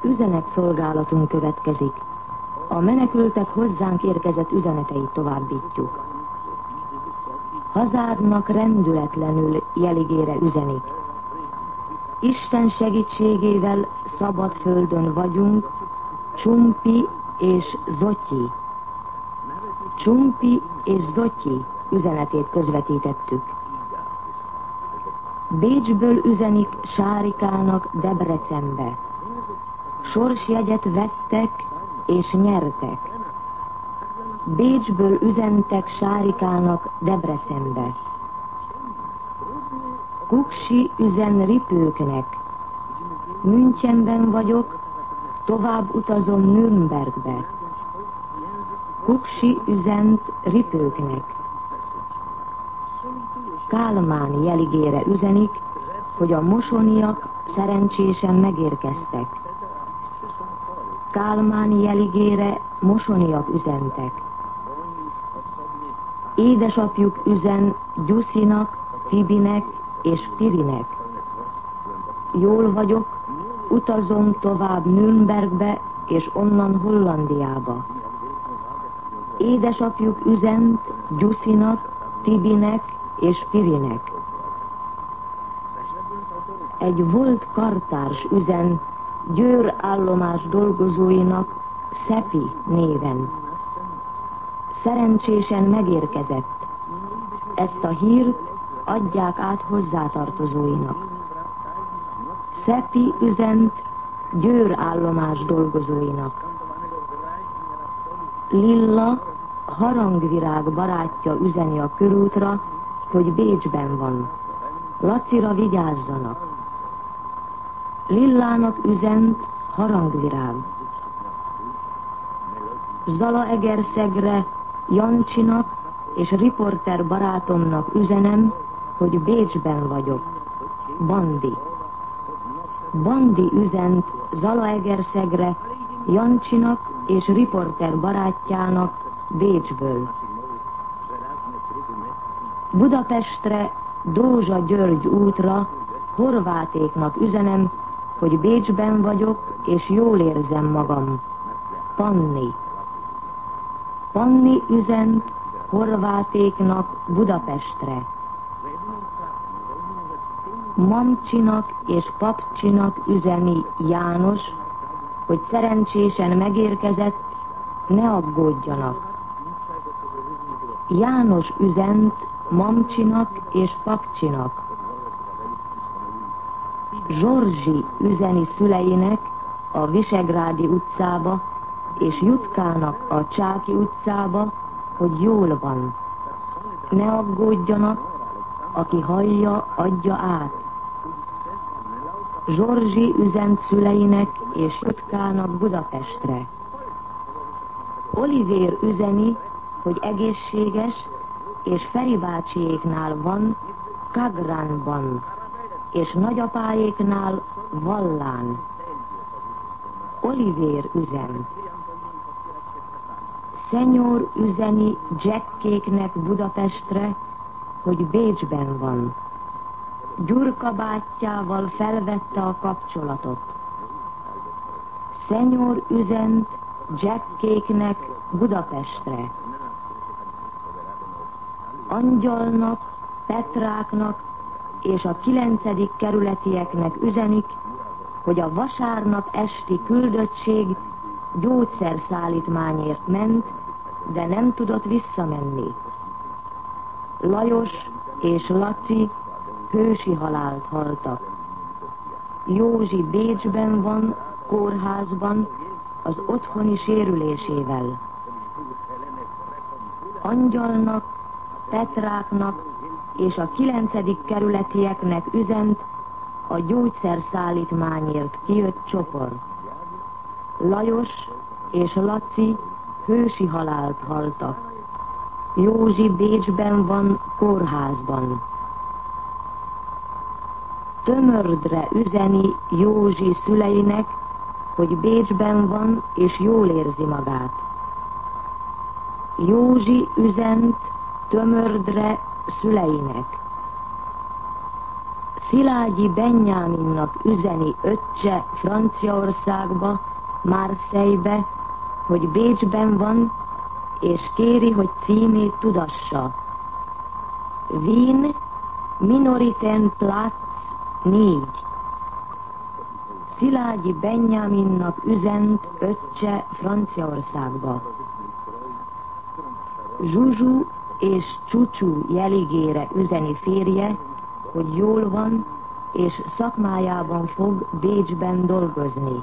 Üzenetszolgálatunk következik. A menekültek hozzánk érkezett üzeneteit továbbítjuk. Hazádnak rendületlenül jeligére üzenik. Isten segítségével szabad földön vagyunk, Csumpi és Zotyi. Csumpi és Zotyi üzenetét közvetítettük. Bécsből üzenik Sárikának Debrecenbe. Sorsjegyet vettek és nyertek. Bécsből üzentek Sárikának Debrecenbe. Kuksi üzen Ripőknek. Münchenben vagyok, tovább utazom Nürnbergbe. Kuksi üzent Ripőknek. Kálmán jeligére üzenik, hogy a mosoniak szerencsésen megérkeztek. Kálmán jeligére mosoniak üzentek. Édesapjuk üzen Gyuszinak, Fibinek és Pirinek. Jól vagyok, utazom tovább Nürnbergbe és onnan Hollandiába. Édesapjuk üzent Gyuszinak, Tibinek és Pirinek. Egy volt kartárs üzen Győr állomás dolgozóinak Szepi néven. Szerencsésen megérkezett. Ezt a hírt adják át hozzátartozóinak. Szepi üzent Győr állomás dolgozóinak. Lilla harangvirág barátja üzeni a körútra, hogy Bécsben van. Lacira vigyázzanak. Lillának üzent harangvirág. Zalaegerszegre Jancsinak és riporter barátomnak üzenem, hogy Bécsben vagyok. Bandi. Bandi üzent Zalaegerszegre Jancsinak és riporter barátjának Bécsből. Budapestre Dózsa György útra Horvátéknak üzenem, hogy Bécsben vagyok és jól érzem magam. Panni. Panni üzent Horvátéknak Budapestre. Mamcsinak és Papcsinak üzeni János, hogy szerencsésen megérkezett, ne aggódjanak. János üzent Mamcsinak és Papcsinak. Zsorzsi üzeni szüleinek a Visegrádi utcába, és Jutkának a Csáki utcába, hogy jól van. Ne aggódjanak, aki hallja, adja át. Zsorzsi üzent szüleinek és Jutkának Budapestre. Olivér üzeni, hogy egészséges, és Feri bácsiéknál van Kagránban, és nagyapáéknál Vallán. Olivér üzen. Szenyor üzeni Jackéknek Budapestre, hogy Bécsben van. Gyurka bátyjával felvette a kapcsolatot. Szenyor üzent Jackéknek Budapestre. Angyalnak, Petráknak és a 9. kerületieknek üzenik, hogy a vasárnap esti küldöttség gyógyszerszállítmányért ment, de nem tudott visszamenni. Lajos és Laci hősi halált haltak. Józsi Bécsben van, kórházban, az otthoni sérülésével. Angyalnak, Petráknak és a 9. kerületieknek üzent a gyógyszerszállítmányért kijött csoport. Lajos és Laci hősi halált haltak. Józsi Bécsben van, kórházban. Tömördre üzeni Józsi szüleinek, hogy Bécsben van és jól érzi magát. Józsi üzent Tömördre szüleinek. Szilágyi Benyáminnak üzeni öccse Franciaországba, Marseille-be, hogy Bécsben van, és kéri, hogy címét tudassa. Wien, Minoritenplatz 4. Szilágyi Benyáminnak üzent öccse Franciaországba. Zsuzsu és Csucsú Jeligére üzeni férje, hogy jól van, és szakmájában fog Bécsben dolgozni.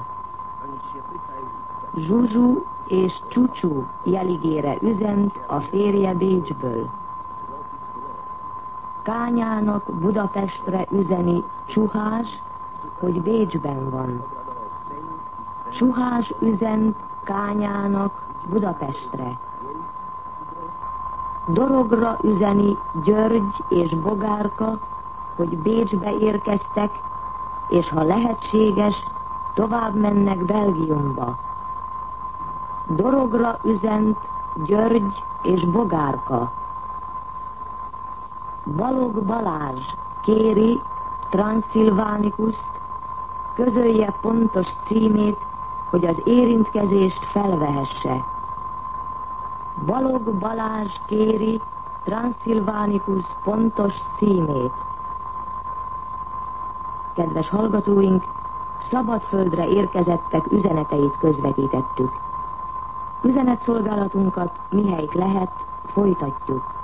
Zsuzsu és Csucsú Jeligére üzent a férje Bécsből. Kányának Budapestre üzeni Csuhás, hogy Bécsben van. Csuhás üzent Kányának Budapestre. Dorogra üzeni György és Bogárka, hogy Bécsbe érkeztek, és ha lehetséges, tovább mennek Belgiumba. Dorogra üzent György és Bogárka. Balog Balázs kéri Transzilvánikuszt, közölje pontos címét, hogy az érintkezést felvehesse. Balog Balázs kéri Transzilvánikus pontos címét. Kedves hallgatóink, Szabadföldre érkezettek üzeneteit közvetítettük. Üzenetszolgálatunkat mihelyt lehet, folytatjuk.